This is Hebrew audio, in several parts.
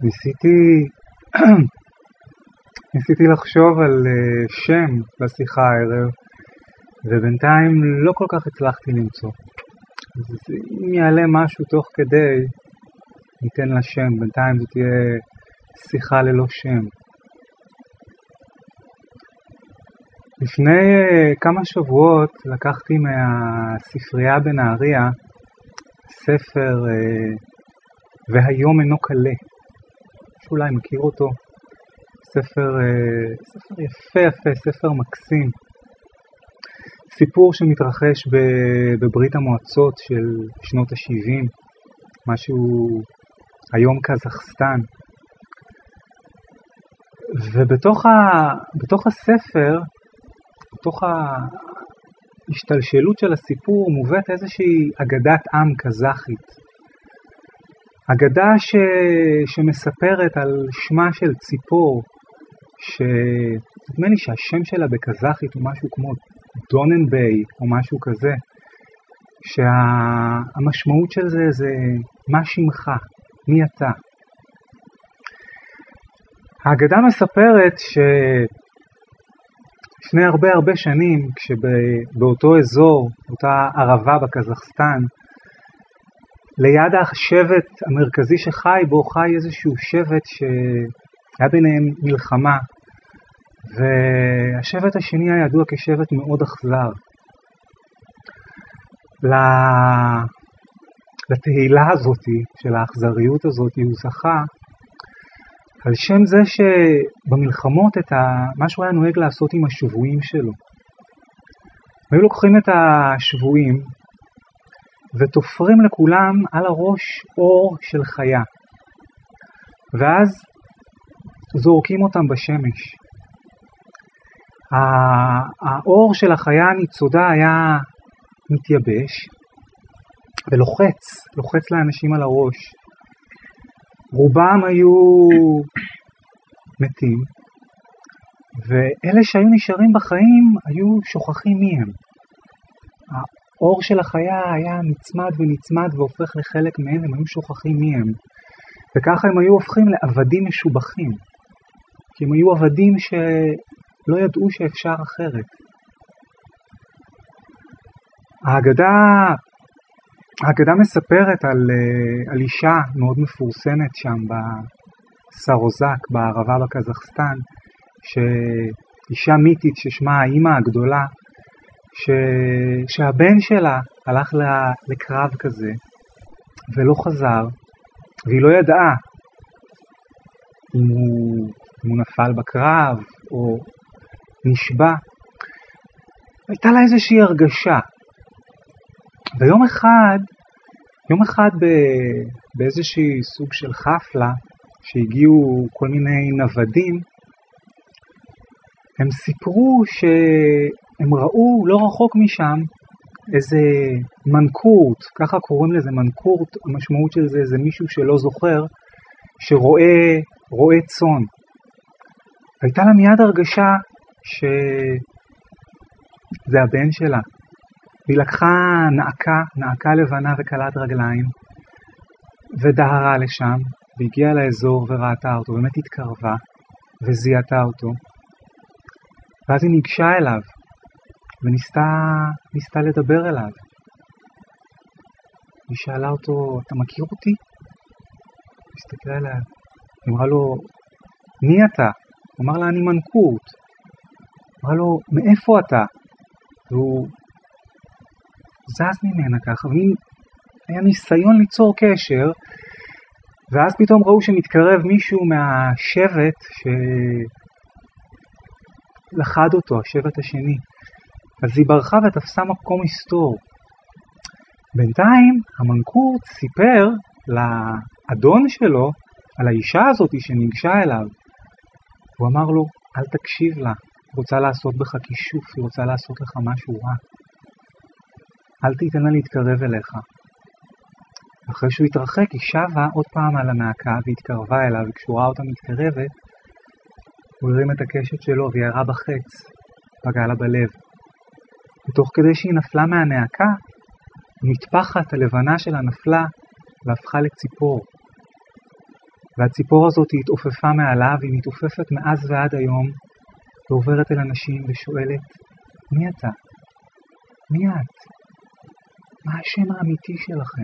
ניסיתי לחשוב על שם לשיחה הערב, ובינתיים לא כל כך הצלחתי למצוא. אז אם יעלה משהו תוך כדי, ניתן לה שם. בינתיים זו תהיה שיחה ללא שם. לפני כמה שבועות לקחתי מהספרייה בנהריה ספר והיום אינו קלה. שאולי מכיר אותו. ספר יפה, ספר מקסים. סיפור שמתרחש בברית המועצות של שנות ה-70, משהו היום קזחסטן. ובתוך הספר, בתוך ההשתלשלות של הסיפור, מובאת איזושהי אגדת עם קזחית. אגדה שמספרת על שמה של ציפור, שנדמה לי שהשם שלה בקזחית הוא משהו כמו דוננביי או משהו כזה, שהמשמעות של זה מה שמך, מי אתה. האגדה מספרת ששני הרבה שנים, כשבאותו אזור, אותה ערבה בקזחסטן, ליד השבט המרכזי שחי בו, חי איזשהו שבט שהיה ביניהם מלחמה, והשבט השני היה ידוע כשבט מאוד אכזר. לתהילה הזאת, של האכזריות הזאת, הוא זכה על שם זה שבמלחמות מה שהוא היה נוהג לעשות עם השבויים שלו. היו לוקחים את השבויים ותופרים לכולם על הראש אור של חיה, ואז זורקים אותם בשמש. האור של החיה הניצודה היה מתייבש ולוחץ לאנשים על הראש. רובם היו מתים, ואלה שהיו נשארים בחיים היו שוכחים מי הם. האור של החיה היה נצמד והופך לחלק מהם, הם היו שוכחים מי הם. וככה הם היו הופכים לעבדים משובחים, כי הם היו עבדים שלא ידעו שאפשר אחרת. האגדה מספרת על אישה מאוד מפורסמת שם בסרוזק, בערבה בקזחסטן, שאישה מיתית ששמה האמא הגדולה, שהבן שלה הלך לקרב כזה ולא חזר, והיא לא ידעה אם הוא נפל בקרב או נשבע. הייתה לה איזושהי הרגשה. ויום אחד באיזושהי סוג של חפלה, שהגיעו כל מיני נוודים, הם סיפרו שהם ראו לא רחוק משם איזה מנקורט, ככה קוראים לזה מנקורט, המשמעות של זה מישהו שלא זוכר, שרואה צאן. הייתה לה מיד הרגשה שזה הבן שלה. היא לקחה נעקה לבנה וקלת רגליים, ודהרה לשם, והגיעה לאזור וראתה אותו, באמת התקרבה, וזיהתה אותו. ואז היא ניגשה אליו, וניסתה לדבר אליו. היא שאלה אותו, אתה מכיר אותי? הוא הסתכל עליה, היא אמרה לו, מי אתה? הוא אמר לה, אני מנקורט. אמרה לו, מאיפה אתה? והוא זז ממנה ככה, והיה ניסיון ליצור קשר, ואז פתאום ראו שמתקרב מישהו מהשבט שלחד אותו, השבט השני. אז היא ברחה ותפסה מקום מסתור. בינתיים המנקורט סיפר לאדון שלו על האישה הזאת שניגשה אליו. הוא אמר לו, אל תקשיב לה, היא רוצה לעשות בך כישוף, היא רוצה לעשות לך משהו רע. אל תיתן לה להתקרב אליך. אחרי שהוא התרחק, היא שבה עוד פעם על הנעקה והתקרבה אליו, וכשהוא ראה אותה מתקרבת, הוא הרים את הקשת שלו וירה בחץ, פגע לה בלב. ותוך כדי שהיא נפלה מהנעקה, המטפחת הלבנה שלה נפלה והפכה לציפור. והציפור הזאת התעופפה מעליו, היא מתעופפת מאז ועד היום, ועוברת אל אנשים ושואלת, מי אתה? מי את? מה השם האמיתי שלכם?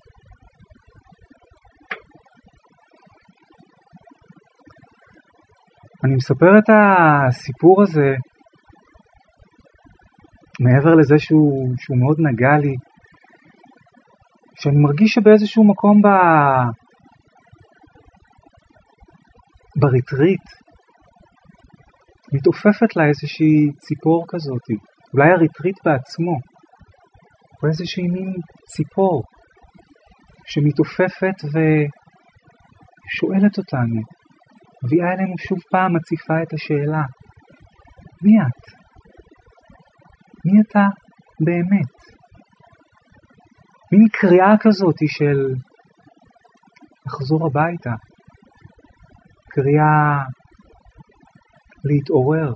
אני מספר את הסיפור הזה, מעבר לזה שהוא מאוד נגע לי, שאני מרגיש שבאיזשהו מקום בריטריט מתעופפת לה איזושהי ציפור כזאת, אולי הריטריט בעצמו, או איזושהי מין ציפור שמתעופפת ושואלת אותנו, מביאה אלינו שוב פעם, מציפה את השאלה, מי את? מי אתה באמת? מין קריאה כזאת של לחזור הביתה, קריאה להתעורר.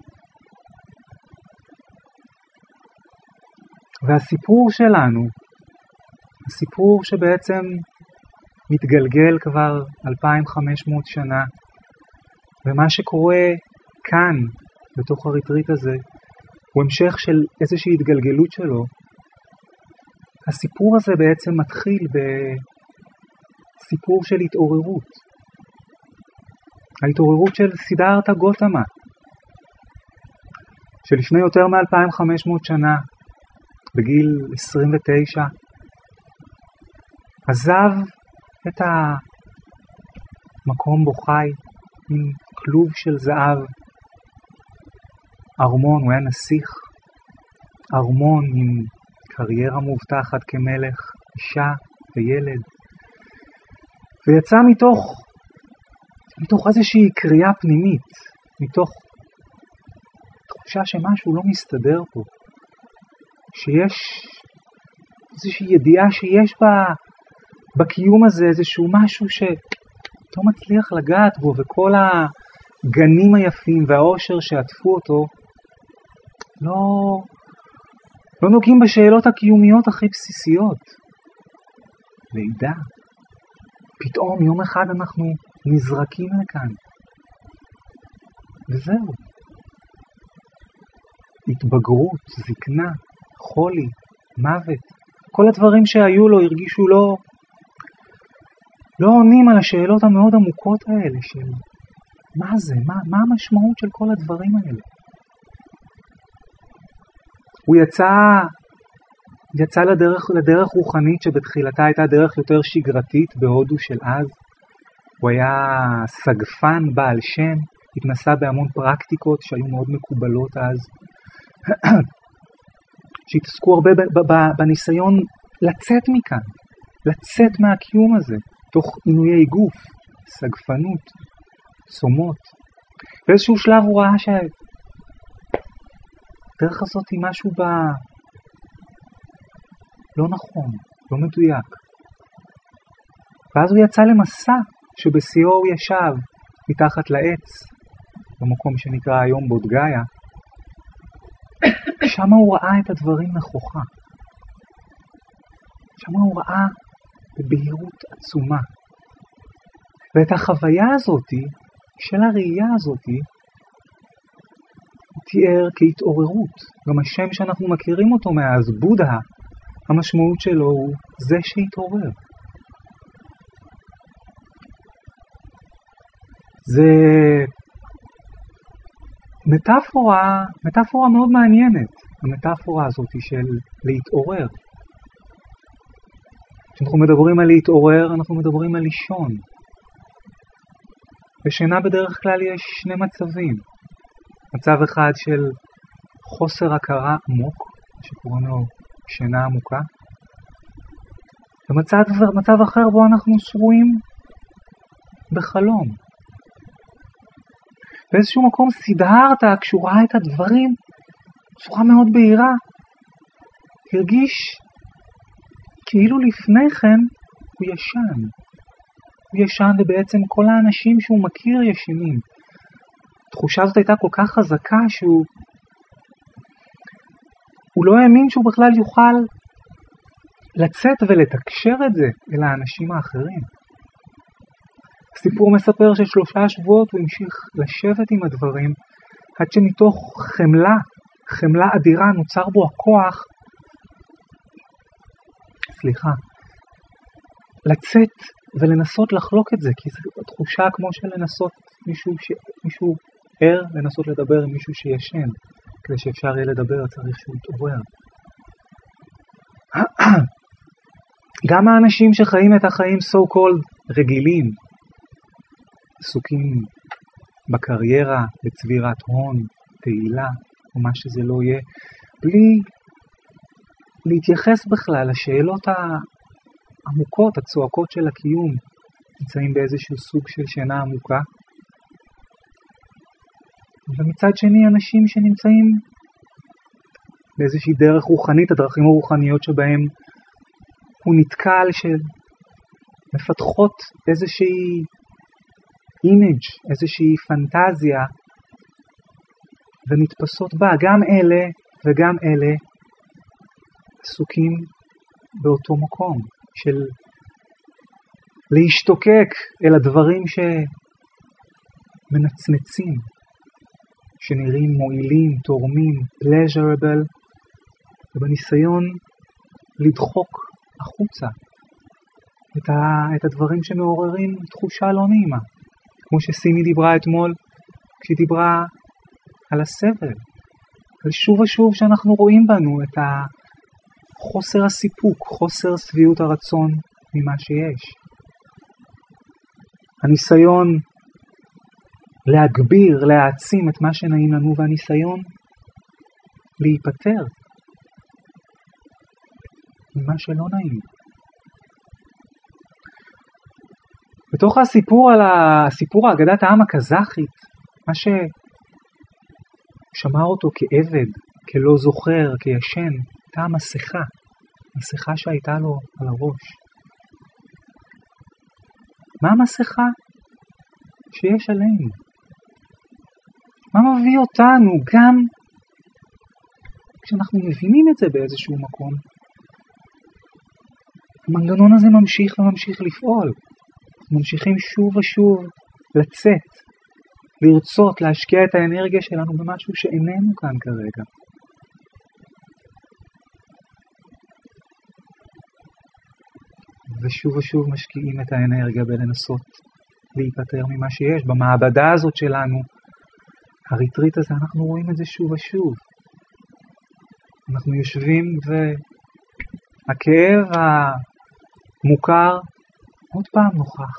והסיפור שלנו, הסיפור שבעצם מתגלגל כבר 2500 שנה, ומה שקורה כאן, בתוך הריטריט הזה, הוא המשך של איזושהי התגלגלות שלו. הסיפור הזה בעצם מתחיל בסיפור של התעוררות. ההתעוררות של סידרתא גותמה, שלפני יותר מ-2500 שנה, בגיל 29, עזב את המקום בו חי עם כלוב של זהב, ארמון, הוא היה נסיך, ארמון עם קריירה מובטחת כמלך, אישה וילד, ויצא מתוך איזושהי קריאה פנימית, מתוך תחושה שמשהו לא מסתדר פה, שיש איזושהי ידיעה שיש בקיום הזה איזשהו משהו שאתה מצליח לגעת בו, וכל הגנים היפים והאושר שעטפו אותו לא נוגעים בשאלות הקיומיות הכי בסיסיות. לידה. פתאום יום אחד אנחנו נזרקים לכאן. וזהו. התבגרות, זקנה, חולי, מוות. כל הדברים שהיו לו הרגישו לא עונים על השאלות המאוד עמוקות האלה של מה זה, מה המשמעות של כל הדברים האלה. הוא יצא לדרך רוחנית שבתחילתה הייתה דרך יותר שגרתית בהודו של אז. הוא היה סגפן בעל שם, התנסה בהמון פרקטיקות שהיו מאוד מקובלות אז, שהתעסקו הרבה בניסיון לצאת מכאן, לצאת מהקיום הזה, תוך עינויי גוף, סגפנות, צומות. באיזשהו שלב הוא ראה שהדרך הזאת היא משהו לא נכון, לא מדויק. ואז הוא יצא למסע שבשיאו הוא ישב מתחת לעץ, במקום שנקרא היום בודגאיה. שם הוא ראה את הדברים נכוחה. שם הוא ראה בבהירות עצומה. ואת החוויה הזאת, של הראייה הזאת, הוא תיאר כהתעוררות. גם השם שאנחנו מכירים אותו מאז, בודה, המשמעות שלו הוא זה שהתעורר. זה מטאפורה מאוד מעניינת, המטאפורה הזאת של להתעורר. כשאנחנו מדברים על להתעורר, אנחנו מדברים על לישון. בשינה בדרך כלל יש שני מצבים. מצב אחד של חוסר הכרה עמוק, שקוראים לו שינה עמוקה. ומצב אחר בו אנחנו שרויים בחלום. באיזשהו מקום סידרתא, כשהוא ראה את הדברים בצורה מאוד בהירה, הרגיש כאילו לפני כן הוא ישן. הוא ישן ובעצם כל האנשים שהוא מכיר ישנים. התחושה הזאת הייתה כל כך חזקה שהוא לא האמין שהוא בכלל יוכל לצאת ולתקשר את זה אל האנשים האחרים. הסיפור מספר ש3 שבועות הוא המשיך לשבת עם הדברים, עד שמתוך חמלה אדירה נוצר בו הכוח, לצאת ולנסות לחלוק את זה, כי זו תחושה כמו של לנסות מישהו ער, לנסות לדבר עם מישהו שישן, כדי שאפשר יהיה לדבר צריך שהוא יתעורר. גם האנשים שחיים את החיים so called רגילים, עסוקים בקריירה, בצבירת הון, תהילה, או מה שזה לא יהיה, בלי להתייחס בכלל לשאלות העמוקות, הצועקות של הקיום, נמצאים באיזשהו סוג של שינה עמוקה. ומצד שני אנשים שנמצאים באיזושהי דרך רוחנית, הדרכים הרוחניות שבהם הוא נתקל שמפתחות איזושהי אימג', איזושהי פנטזיה, ונתפסות בה. גם אלה וגם אלה עסוקים באותו מקום של להשתוקק אל הדברים שמנצנצים, שנראים מועילים, תורמים, pleasurable, ובניסיון לדחוק החוצה את הדברים שמעוררים תחושה לא נעימה, כמו שסימי דיברה אתמול כשהיא דיברה על הסבל, ושוב ושוב שאנחנו רואים בנו את חוסר הסיפוק, חוסר שביעות הרצון ממה שיש. הניסיון להגביר, להעצים את מה שנעים לנו, והניסיון להיפטר ממה שלא נעים. בתוך הסיפור הסיפור האגדת העם הקזחית, מה ששמר אותו כעבד, כלא זוכר, כישן, הייתה המסכה שהייתה לו על הראש. מה המסכה שיש עלינו? מה מביא אותנו גם כשאנחנו מבינים את זה באיזשהו מקום? המנגנון הזה ממשיך וממשיך לפעול. ממשיכים שוב ושוב לצאת, לרצות, להשקיע את האנרגיה שלנו במשהו שאיננו כאן כרגע. ושוב ושוב משקיעים את האנרגיה בלנסות להיפטר ממה שיש. במעבדה הזאת שלנו, הריטריט הזה, אנחנו רואים את זה שוב ושוב. אנחנו יושבים והכאב המוכר עוד פעם נוכח.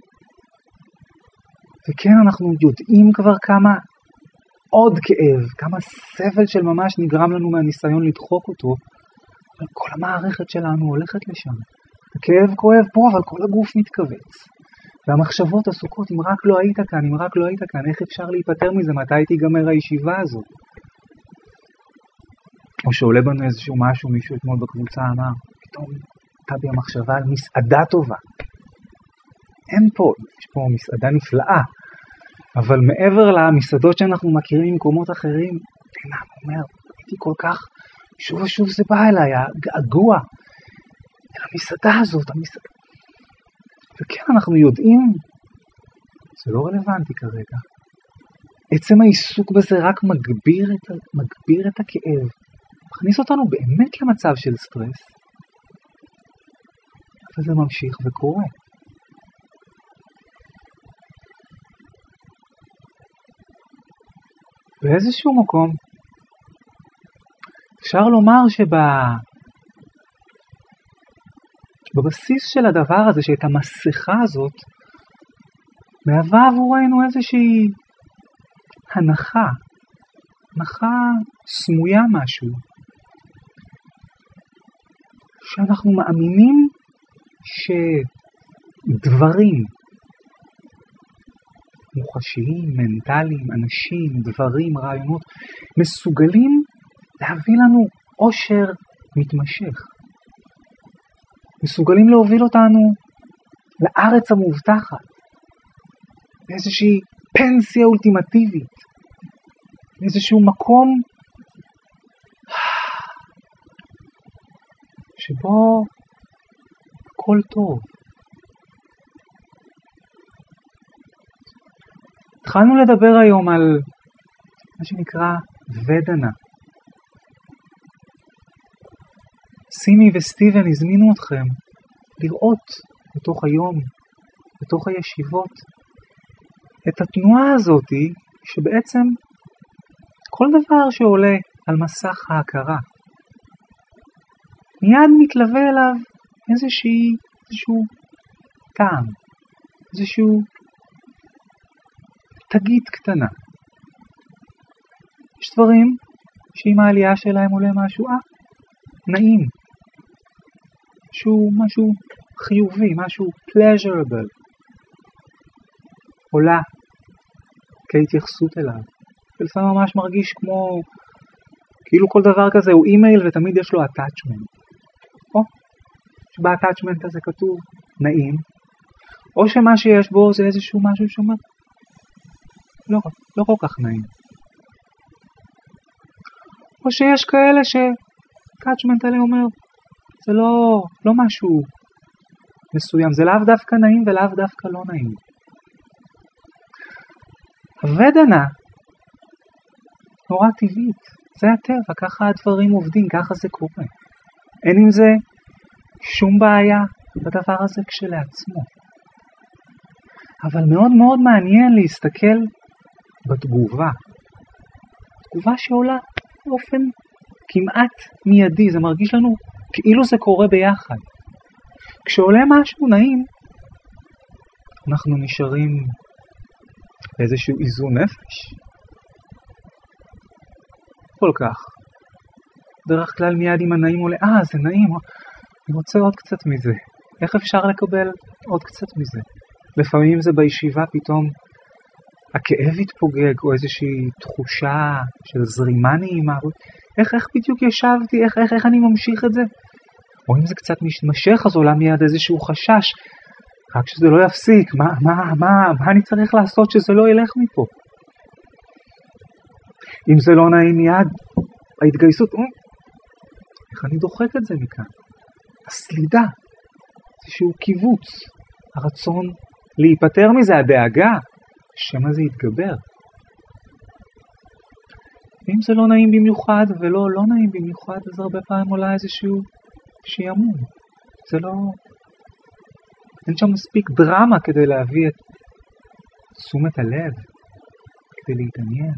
וכן, אנחנו יודעים כבר כמה עוד כאב, כמה סבל של ממש נגרם לנו מהניסיון לדחוק אותו, אבל כל המערכת שלנו הולכת לשם. הכאב כואב פה, אבל כל הגוף מתכווץ. והמחשבות עסוקות, אם רק לא היית כאן, אם רק לא היית כאן, איך אפשר להיפטר מזה? מתי תיגמר הישיבה הזאת? או שעולה בנו איזשהו משהו, מישהו אתמול בקבוצה אמר, פתאום הייתה בי המחשבה על מסעדה טובה. אין פה, יש פה מסעדה נפלאה, אבל מעבר למסעדות שאנחנו מכירים ממקומות אחרים, אינם אומר, הייתי כל כך, שוב ושוב זה בא אליי, הגעגוע, המסעדה הזאת, וכן, אנחנו יודעים, זה לא רלוונטי כרגע. עצם העיסוק בזה רק מגביר את הכאב, מכניס אותנו באמת למצב של סטרס, אבל זה ממשיך וקורה. באיזשהו מקום, אפשר לומר בבסיס של הדבר הזה, שאת המסכה הזאת, מהווה עבורנו איזושהי הנחה סמויה משהו, שאנחנו מאמינים שדברים מוחשיים, מנטליים, אנשים, דברים, רעיונות, מסוגלים להביא לנו עושר מתמשך. מסוגלים להוביל אותנו לארץ המובטחת, לאיזושהי פנסיה אולטימטיבית, לאיזשהו מקום שבו הכל טוב. התחלנו לדבר היום על מה שנקרא ודנה. סימי וסטיבן הזמינו אתכם לראות בתוך היום, בתוך הישיבות, את התנועה הזאת שבעצם כל דבר שעולה על מסך ההכרה, מיד מתלווה אליו איזשהו טעם, איזשהו תגית קטנה. יש דברים שעם העלייה שלהם עולה משהו נעים, משהו חיובי, משהו pleasurable, עולה כהתייחסות אליו. ולפעמים ממש מרגיש כאילו כל דבר כזה הוא אימייל ותמיד יש לו attachment. או שבאטאצ'מנט הזה כתוב נעים, או שמה שיש בו זה איזשהו משהו שאומר לא כל כך נעים. או שיש כאלה שהטאצ'מנט עליהם אומר זה לא משהו מסוים, זה לאו דווקא נעים ולאו דווקא לא נעים. הוודנה נורא טבעית, זה הטבע, ככה הדברים עובדים, ככה זה קורה. אין עם זה שום בעיה בדבר הזה כשלעצמו. אבל מאוד מאוד מעניין להסתכל בתגובה. תגובה שעולה באופן כמעט מיידי, זה מרגיש לנו כאילו זה קורה ביחד. כשעולה משהו נעים, אנחנו נשארים באיזשהו איזון נפש. כל כך. דרך כלל מיד עם הנעים עולה, זה נעים, אני רוצה עוד קצת מזה. איך אפשר לקבל עוד קצת מזה? לפעמים זה בישיבה פתאום הכאב התפוגג, או איזושהי תחושה של זרימה נעימה. איך בדיוק ישבתי? איך אני ממשיך את זה? או אם זה קצת מתמשך, אז עולה מיד איזשהו חשש. רק שזה לא יפסיק. מה אני צריך לעשות שזה לא ילך מפה? אם זה לא נעים מיד, ההתגייסות, איך אני דוחק את זה מכאן? הסלידה, איזשהו קיבוץ, הרצון להיפטר מזה, הדאגה, שמה זה יתגבר. אם זה לא נעים במיוחד ולא נעים במיוחד, אז הרבה פעמים עולה איזשהו שימון. זה לא... אין שם מספיק דרמה כדי להביא את תשומת הלב, כדי להתעניין.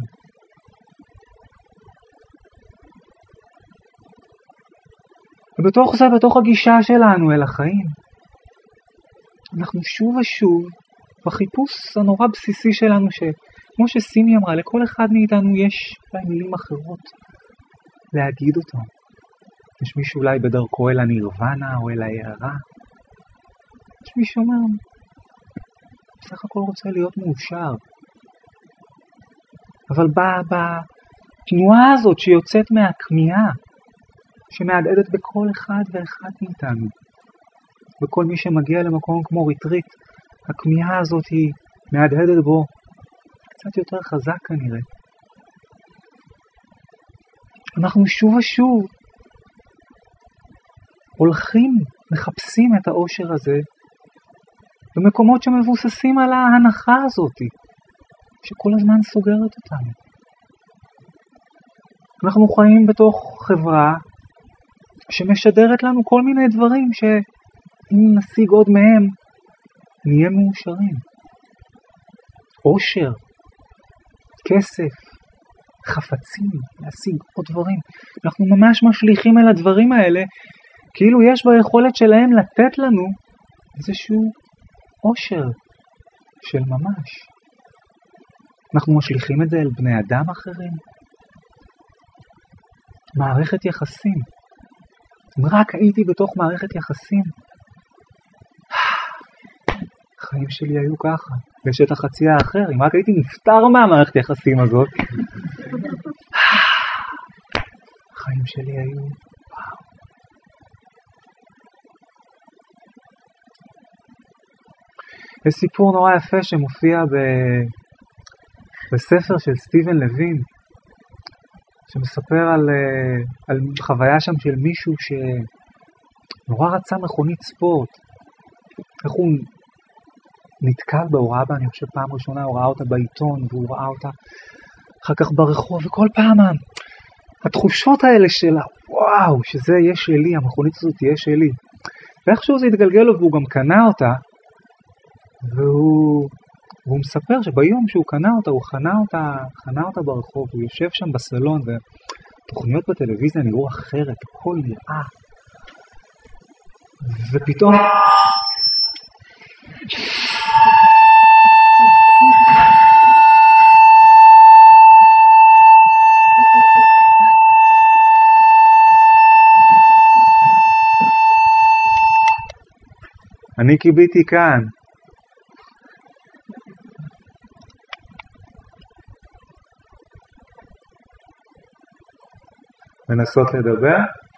ובתוך זה, בתוך הגישה שלנו אל החיים, אנחנו שוב ושוב בחיפוש הנורא בסיסי שלנו, שכמו שסימי אמרה, לכל אחד מאיתנו יש אולי מילים אחרות להגיד אותם. יש מישהו אולי בדרכו אל הנירוונה או אל ההערה. יש מישהו אומר, בסך הכל רוצה להיות מאושר. אבל בתנועה הזאת שיוצאת מהכמיהה, שמהדהדת בכל אחד ואחד מאיתנו, וכל מי שמגיע למקום כמו ריטריט, הכמיהה הזאת היא מהדהדת בו קצת יותר חזק כנראה. אנחנו שוב ושוב הולכים, מחפשים את האושר הזה במקומות שמבוססים על ההנחה הזאת, שכל הזמן סוגרת אותנו. אנחנו חיים בתוך חברה שמשדרת לנו כל מיני דברים שאם נשיג עוד מהם, נהיה מאושרים. אושר, כסף, חפצים, להשיג עוד דברים. אנחנו ממש משליכים אל הדברים האלה, כאילו יש ביכולת שלהם לתת לנו איזשהו אושר של ממש. אנחנו משליכים את זה אל בני אדם אחרים. מערכת יחסים. אם רק הייתי בתוך מערכת יחסים, החיים שלי היו ככה, בשטח החצי האחר. אם רק הייתי נפטר מהמערכת יחסים הזאת, החיים שלי היו וואו. יש סיפור נורא יפה שמופיע בספר של סטיבן לוין, שמספר על חוויה שם של מישהו שנורא רצה מכונית ספורט. איך הוא נתקל בה, הוא ראה בה, אני חושב פעם ראשונה, הוא ראה אותה בעיתון, והוא ראה אותה אחר כך ברחוב, וכל פעם התחושות האלה שלה, וואו, שזה יהיה שלי, המכונית הזאת תהיה שלי. ואיכשהו זה התגלגל לו, והוא גם קנה אותה, והוא מספר שביום שהוא קנה אותה, הוא חנה אותה ברחוב, הוא יושב שם בסלון, ותוכניות בטלוויזיה נראו אחרת, הכל נראה. ופתאום אני קיביתי כאן. מנסות לדבר?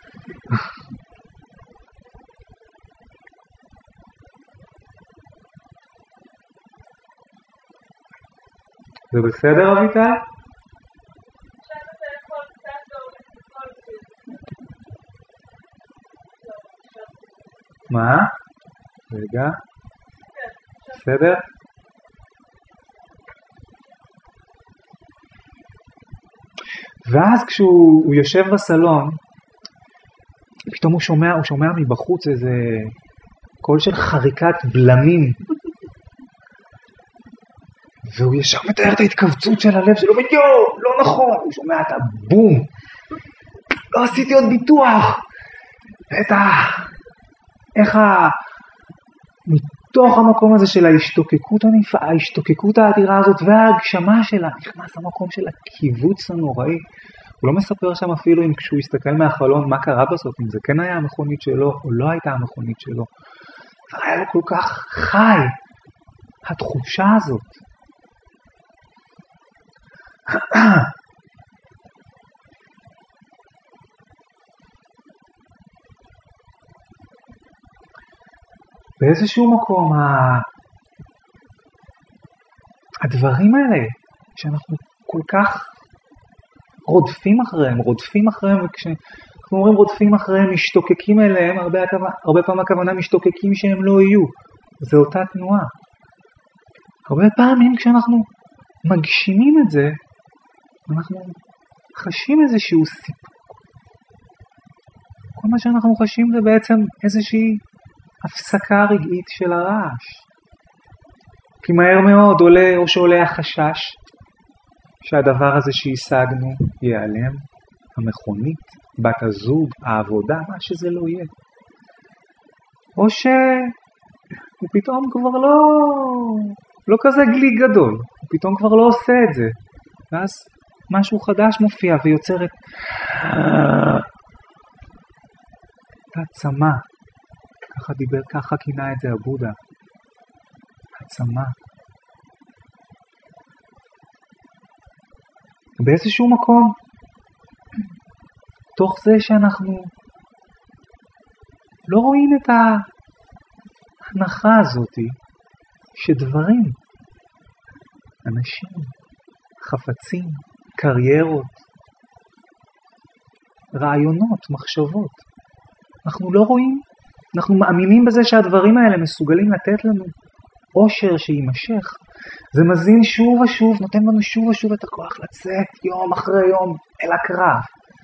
זה בסדר, אביטל? מה? רגע. בסדר? ואז כשהוא יושב בסלון, פתאום הוא שומע מבחוץ איזה קול של חריקת בלמים. והוא ישר מתאר את ההתכווצות של הלב שלו, ויו, לא נכון, הוא שומע את הבום. לא עשיתי עוד ביטוח. איך מתוך המקום הזה של ההשתוקקות האדירה הזאת וההגשמה שלה, נכנס למקום של הקיבוץ הנוראי. הוא לא מספר שם אפילו אם כשהוא הסתכל מהחלון מה קרה בסוף, אם זה כן היה המכונית שלו או לא הייתה המכונית שלו. אבל היה לו כל כך חי, התחושה הזאת. באיזשהו מקום הדברים האלה שאנחנו כל כך רודפים אחריהם, וכשאנחנו אומרים רודפים אחריהם, משתוקקים אליהם, הרבה פעמים הכוונה משתוקקים שהם לא יהיו. זה אותה תנועה. הרבה פעמים כשאנחנו מגשימים את זה, אנחנו חשים איזשהו סיפוק. כל מה שאנחנו חשים זה בעצם איזושהי הפסקה רגעית של הרעש. כי מהר מאוד עולה החשש שהדבר הזה שהשגנו ייעלם, המכונית, בת הזוג, העבודה, מה שזה לא יהיה. או שהוא פתאום כבר לא כזה גלי גדול, הוא פתאום כבר לא עושה את זה. ואז משהו חדש מופיע ויוצר את העצמה. ככה כינה את זה הבודה. העצמה. באיזשהו מקום, תוך זה שאנחנו לא רואים את ההנחה הזאת שדברים, אנשים, חפצים, קריירות, רעיונות, מחשבות, אנחנו לא רואים, אנחנו מאמינים בזה שהדברים האלה מסוגלים לתת לנו אושר שימשך. זה מזין שוב ושוב, נותן לנו שוב ושוב את הכוח לצאת יום אחרי יום אל הקרב.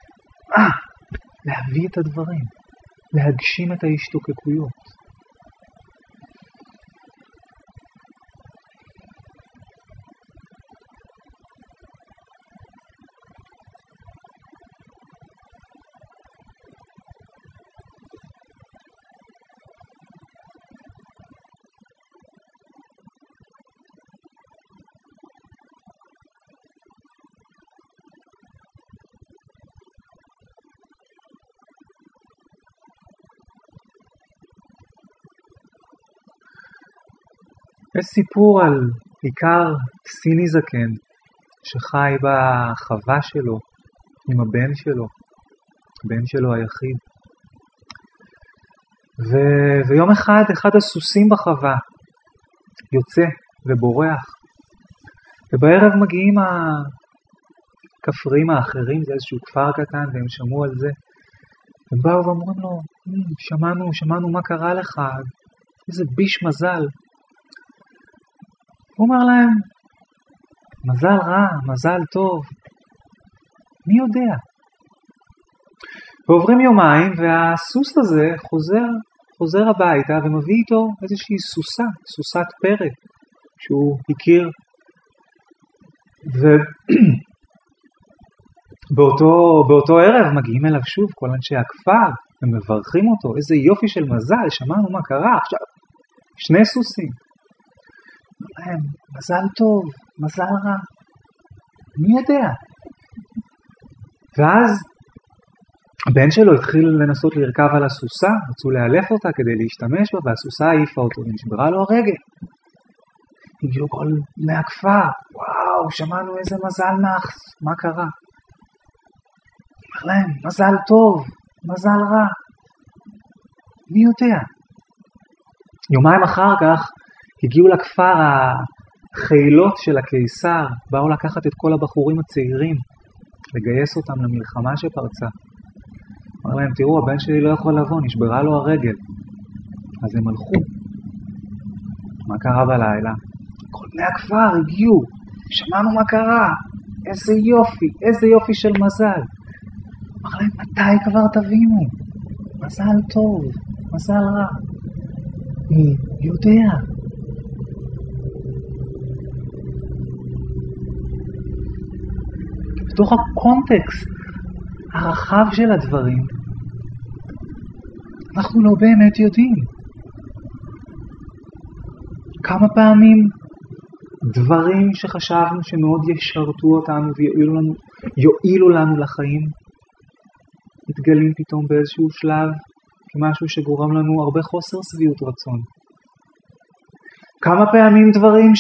להביא את הדברים, להגשים את ההשתוקקויות. יש סיפור על עיקר סיני זקן שחי בחווה שלו עם הבן שלו היחיד. ויום אחד הסוסים בחווה יוצא ובורח, ובערב מגיעים הכפרים האחרים, זה איזשהו כפר קטן, והם שמעו על זה. הם באו ואמרו לו, שמענו מה קרה לך, איזה ביש מזל. הוא אומר להם, מזל רע, מזל טוב, מי יודע? ועוברים יומיים והסוס הזה חוזר הביתה ומביא איתו איזושהי סוסת פרא שהוא הכיר. ובאותו ערב מגיעים אליו שוב כל אנשי הכפר ומברכים אותו, איזה יופי של מזל, שמענו מה קרה עכשיו, 2 סוסים. להם, מזל טוב, מזל רע, מי יודע? ואז הבן שלו התחיל לנסות לרכב על הסוסה, רצו לאלף אותה כדי להשתמש בה, והסוסה העיפה אותו ונשברה לו הרגל. הגיעו כל מהכפר, וואו, שמענו איזה מזל נחס, מה קרה? אומר להם, מזל טוב, מזל רע, מי יודע? יומיים אחר כך הגיעו לכפר החילות של הקיסר, באו לקחת את כל הבחורים הצעירים, לגייס אותם למלחמה שפרצה. אמר להם, תראו, הבן שלי לא יכול לבוא, נשברה לו הרגל. אז הם הלכו. מה קרה בלילה? כל בני הכפר הגיעו, שמענו מה קרה, איזה יופי של מזל. אמר להם, מתי כבר תבינו? מזל טוב, מזל רע. מי יודע? בתוך הקונטקסט הרחב של הדברים, אנחנו לא באמת יודעים. כמה פעמים דברים שחשבנו שמאוד ישרתו אותנו ויועילו לנו לחיים, מתגלים פתאום באיזשהו שלב כמשהו שגורם לנו הרבה חוסר שביעות רצון. כמה פעמים דברים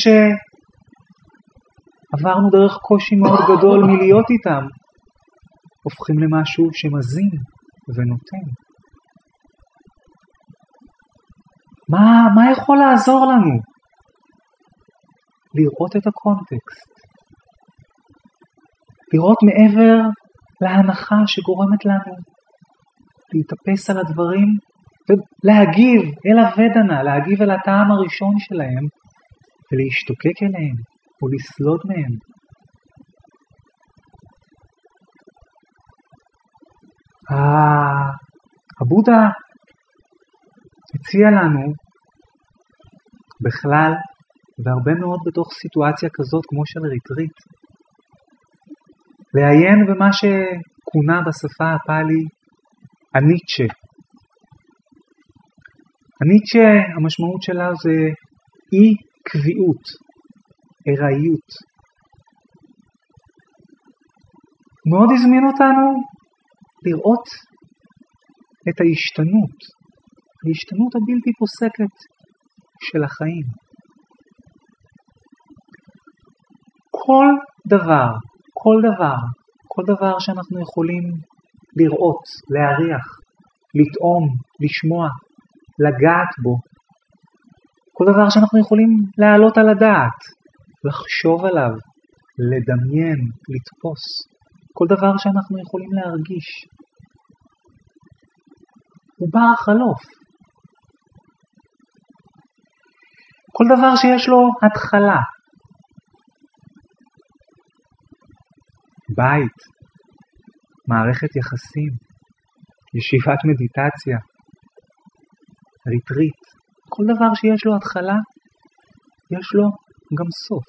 שעברנו דרך קושי מאוד גדול מלהיות איתם, הופכים למשהו שמזין ונותן. מה יכול לעזור לנו? לראות את הקונטקסט. לראות מעבר להנחה שגורמת לנו להתאפס על הדברים ולהגיב אל הוודנה, להגיב אל הטעם הראשון שלהם ולהשתוקק אליהם או לסלוד מהם. הבודה הציע לנו בכלל, והרבה מאוד בתוך סיטואציה כזאת כמו של ריטריט, לעיין במה שכונה בשפה הפאלי הניטשה. הניטשה, המשמעות שלה זה אי קביעות, ארעיות. מאוד הזמין אותנו לראות את ההשתנות הבלתי פוסקת של החיים. כל דבר שאנחנו יכולים לראות, להריח, לטעום, לשמוע, לגעת בו, כל דבר שאנחנו יכולים להעלות על הדעת, לחשוב עליו, לדמיין, לתפוס, כל דבר שאנחנו יכולים להרגיש, הוא בר חלוף. כל דבר שיש לו התחלה, בית, מערכת יחסים, ישיבת מדיטציה, ריטריט, כל דבר שיש לו התחלה, יש לו גם סוף.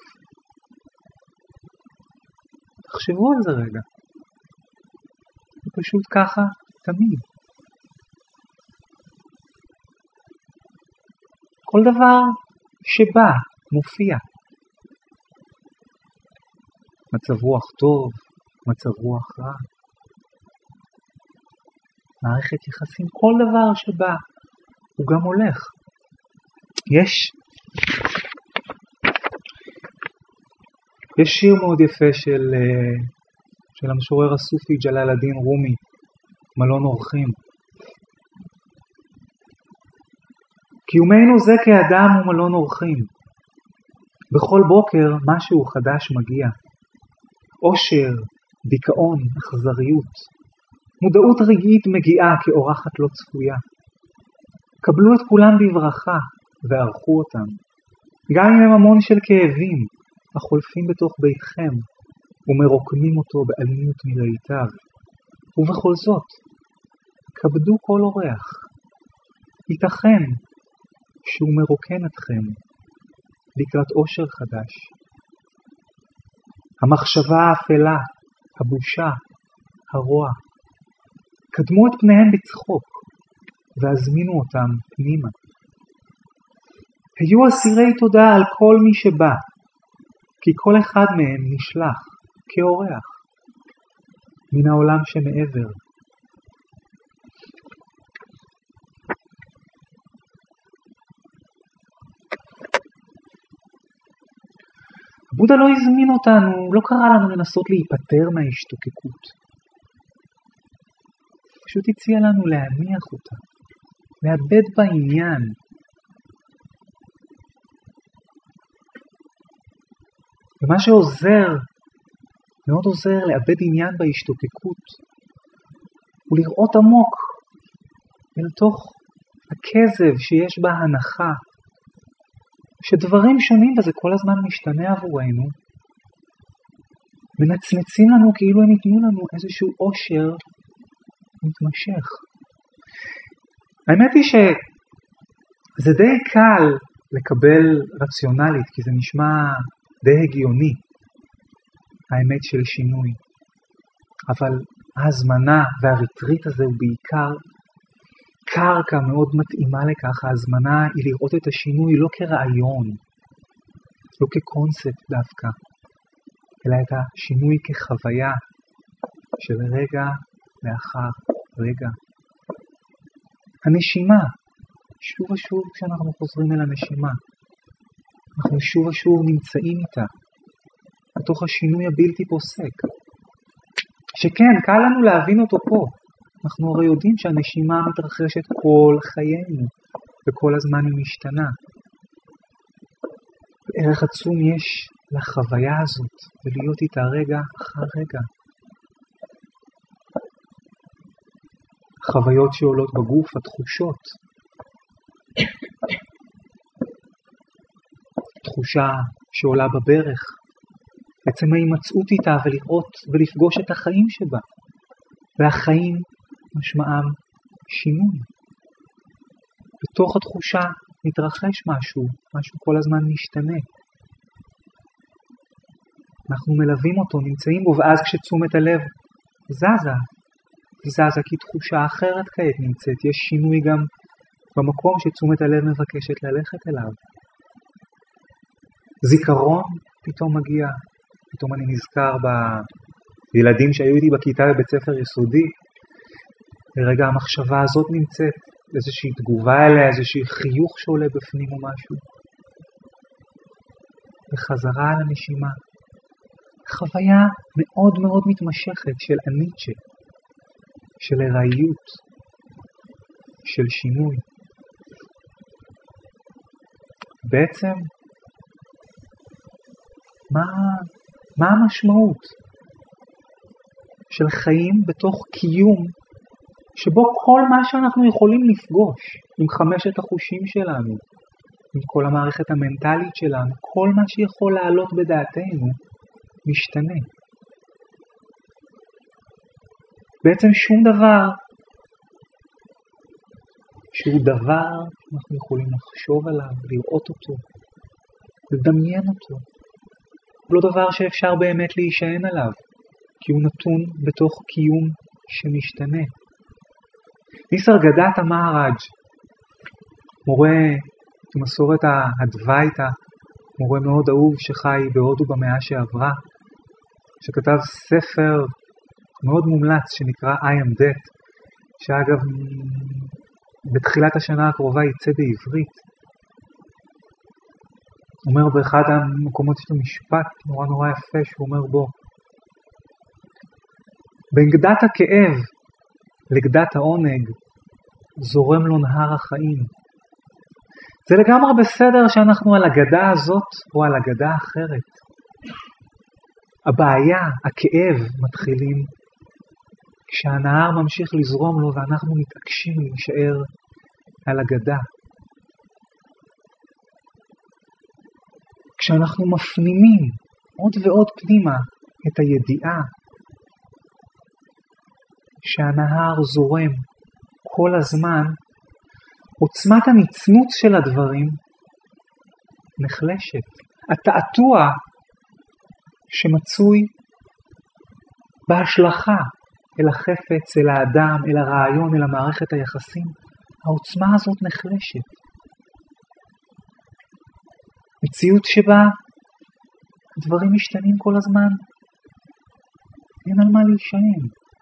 תחשבו על זה רגע. זה פשוט ככה תמיד. כל דבר שבא, מופיע. מצב רוח טוב, מצב רוח רע. מערכת יחסים, כל דבר שבא, הוא גם הולך. יש שיר מאוד יפה של המשורר הסופי ג'לאל א-דין רומי, מלון אורחים. קיומנו זה כאדם הוא מלון אורחים. בכל בוקר משהו חדש מגיע. אושר, דיכאון, אכזריות. מודעות רגעית מגיעה כאורחת לא צפויה. קבלו את כולם בברכה וערכו אותם. גם אם הם המון של כאבים, החולפים בתוך ביתכם, ומרוקמים אותו באלימות מראיתיו. ובכל זאת, כבדו כל אורח. ייתכן שהוא מרוקן אתכם לקראת אושר חדש. המחשבה האפלה, הבושה, הרוע, קדמו את פניהם בצחוק, והזמינו אותם פנימה. היו אסירי תודה על כל מי שבא, כי כל אחד מהם נשלח כאורח מן העולם שמעבר. בודה לא הזמין אותנו, לא קרא לנו לנסות להיפטר מההשתוקקות. פשוט הציע לנו להניח אותה, לאבד בעניין. ומה שעוזר, מאוד עוזר לאבד עניין בהשתוקקות, הוא לראות עמוק אל תוך הכזב שיש בה הנחה, שדברים שונים וזה כל הזמן משתנה עבורנו, מנצנצים לנו כאילו הם ייתנו לנו איזשהו אושר מתמשך. האמת היא שזה די קל לקבל רציונלית, כי זה נשמע די הגיוני, האמת של שינוי. אבל ההזמנה והריטריט הזה הוא בעיקר קרקע מאוד מתאימה לכך. ההזמנה היא לראות את השינוי לא כרעיון, לא כקונספט דווקא, אלא את השינוי כחוויה של רגע לאחר רגע. הנשימה, שוב ושוב כשאנחנו חוזרים אל הנשימה, אנחנו שוב ושוב נמצאים איתה, בתוך השינוי הבלתי פוסק. שכן, קל לנו להבין אותו פה. אנחנו הרי יודעים שהנשימה מתרחשת כל חיינו, וכל הזמן היא משתנה. ערך עצום יש לחוויה הזאת, ולהיות איתה רגע אחר רגע. חוויות שעולות בגוף, התחושות. תחושה שעולה בברך. בעצם ההימצאות איתה ולראות ולפגוש את החיים שבה. והחיים משמעם שינוי. בתוך התחושה מתרחש משהו כל הזמן משתנה. אנחנו מלווים אותו, נמצאים בו, ואז כשתשומת הלב זזה כי תחושה אחרת כעת נמצאת. יש שינוי גם במקום שתשומת הלב מבקשת ללכת אליו. זיכרון פתאום מגיע, פתאום אני נזכר בילדים שהיו איתי בכיתה בבית ספר יסודי, לרגע המחשבה הזאת נמצאת, איזושהי תגובה אליה, איזושהי חיוך שעולה בפנים או משהו. וחזרה על הנשימה. חוויה מאוד מאוד מתמשכת של אניטשה, של הראיות, של שינוי. בעצם, מה המשמעות של חיים בתוך קיום שבו כל מה שאנחנו יכולים לפגוש עם חמשת החושים שלנו, עם כל המערכת המנטלית שלנו, כל מה שיכול לעלות בדעתנו משתנה. בעצם שום דבר שהוא דבר אנחנו יכולים לחשוב עליו, לראות אותו, לדמיין אותו. לא דבר שאפשר באמת להישען עליו, כי הוא נתון בתוך קיום שמשתנה. ניסרגדתה מהראג', מורה במסורת הדווייתא, מורה מאוד אהוב שחי בהודו במאה שעברה, שכתב ספר מאוד מומלץ שנקרא I am that, שאגב בתחילת השנה הקרובה יצא בעברית. הוא אומר באחד המקומות יש לו משפט נורא יפה שהוא אומר בו, בין גדת הכאב לגדת העונג זורם לו נהר החיים. זה לגמרי בסדר שאנחנו על הגדה הזאת או על הגדה אחרת. הבעיה, הכאב מתחילים כשהנהר ממשיך לזרום לו ואנחנו מתעקשים להישאר על הגדה. כשאנחנו מפנימים עוד ועוד פנימה את הידיעה שהנהר זורם כל הזמן, עוצמת הנצנות של הדברים נחלשת. התעתוע שמצוי בהשלכה אל החפץ, אל האדם, אל הרעיון, אל המערכת היחסים, העוצמה הזאת נחלשת. מציאות שבה הדברים משתנים כל הזמן, אין על מה להישען.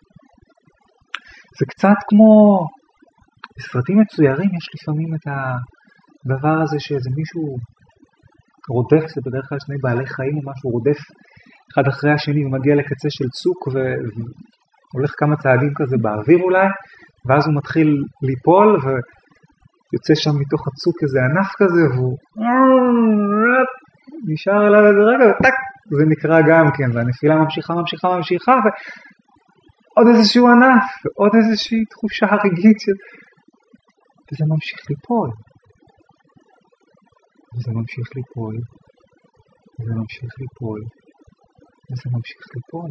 זה קצת כמו בסרטים מצוירים, יש לפעמים את הדבר הזה שאיזה מישהו רודף, זה בדרך כלל שני בעלי חיים או משהו, רודף אחד אחרי השני ומגיע לקצה של צוק והולך כמה צעדים כזה באוויר אולי, ואז הוא מתחיל ליפול ויוצא שם מתוך הצוק איזה ענף כזה והוא נשאר אליו איזה רגע וטק, זה נקרא גם כן, והנפילה ממשיכה ועוד איזשהו ענף ועוד איזושהי תחושה רגעית וזה ממשיך ליפול וזה ממשיך ליפול וזה ממשיך ליפול וזה ממשיך ליפול.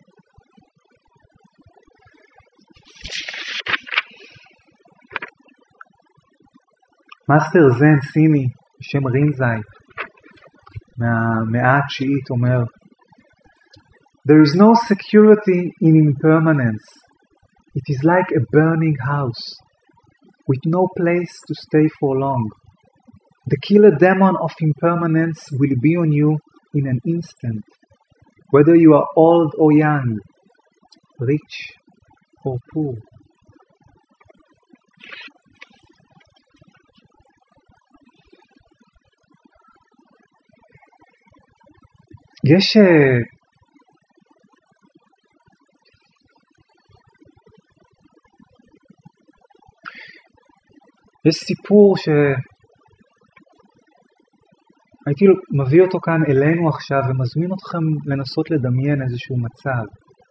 מאסטר זן סיני בשם רינזאי מהמאה התשיעית אומר, There is no security in impermanence. It is like a burning house with no place to stay for long. The killer demon of impermanence will be on you in an instant, whether you are old or young, rich or poor. יש סיפור הייתי מביא אותו כאן אלינו עכשיו ומזמין אתכם לנסות לדמיין איזשהו מצב.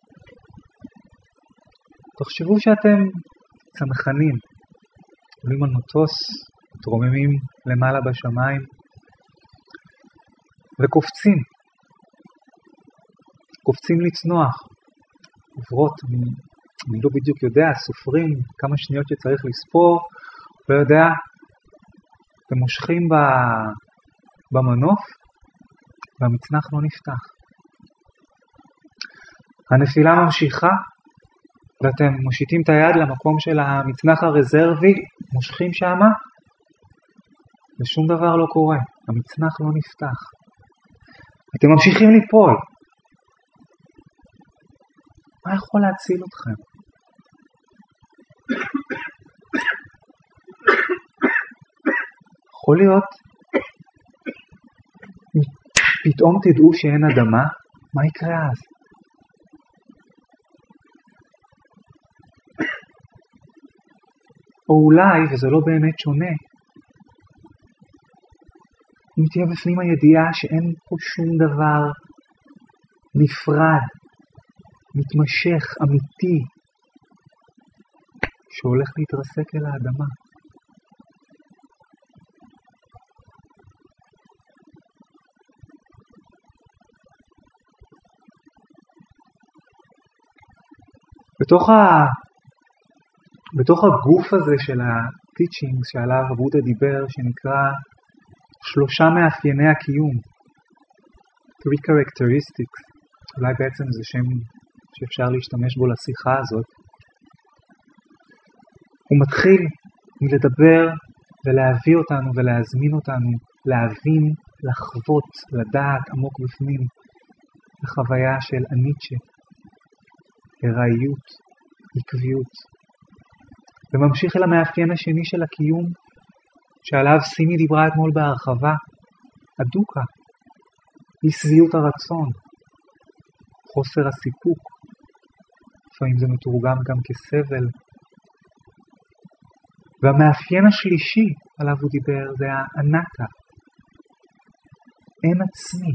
תחשבו שאתם צנחנים, עולים על מטוס, מתרוממים למעלה בשמיים וקופצים לצנוח, עוברות, אני לא בדיוק יודע, סופרים כמה שניות שצריך לספור, לא יודע, אתם מושכים במנוף והמצנח לא נפתח. הנפילה ממשיכה ואתם מושיטים את היד למקום של המצנח הרזרבי, מושכים שמה ושום דבר לא קורה, המצנח לא נפתח. אתם ממשיכים ליפול. מה יכול להציל אתכם? יכול להיות פתאום תדעו שאין אדמה, מה יקרה אז? או אולי, וזה לא באמת שונה, אם תהיה בפנים הידיעה שאין פה שום דבר נפרד, מתמשך, אמיתי, שהולך להתרסק אל האדמה. בתוך הגוף הזה של הטיצ'ינג שעליו הבודה דיבר, שנקרא 3 מאפייני הקיום, 3 characteristics, אולי בעצם זה שם שאפשר להשתמש בו לשיחה הזאת, הוא מתחיל מלדבר ולהביא אותנו ולהזמין אותנו להבין, לחוות, לדעת עמוק בפנים החוויה של אניטשה, הראיות, עקביות. וממשיך אל המאפיין השני של הקיום, שעליו סימי דיברה אתמול בהרחבה, הדוקה, אי שביעות הרצון, חוסר הסיפוק, לפעמים זה מתורגם גם כסבל. והמאפיין השלישי עליו הוא דיבר זה האנטה, אין עצמי.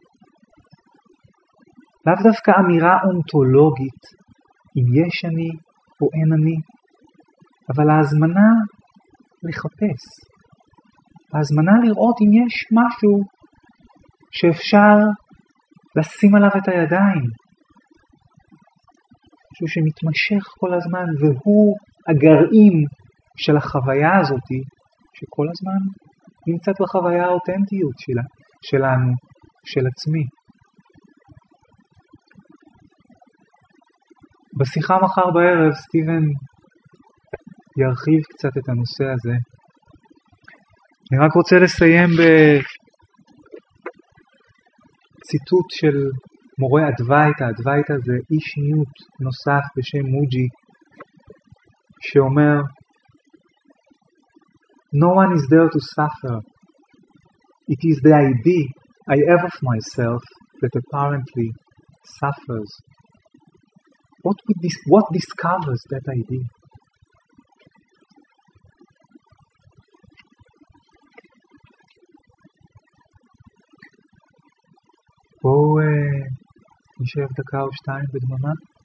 לאו דווקא אמירה אונתולוגית, אם יש אני או אין אני, אבל ההזמנה לחפש, ההזמנה לראות אם יש משהו שאפשר לשים עליו את הידיים, משהו שמתמשך כל הזמן, והוא הגרעין של החוויה הזאת, שכל הזמן נמצאת בחוויה האותנטיות שלנו, של עצמי. בשיחה מחר בערב סטיבן ירחיב קצת את הנושא הזה. אני רק רוצה לסיים בציטוט של מורה אדווייתא. אדווייתא זה איש ניוט נוסף בשם מוג'י, שאומר, No one is there to suffer. It is the idea I have of myself that apparently suffers. What discovers that idea? בואו נשב דקה או שתיים בדממה.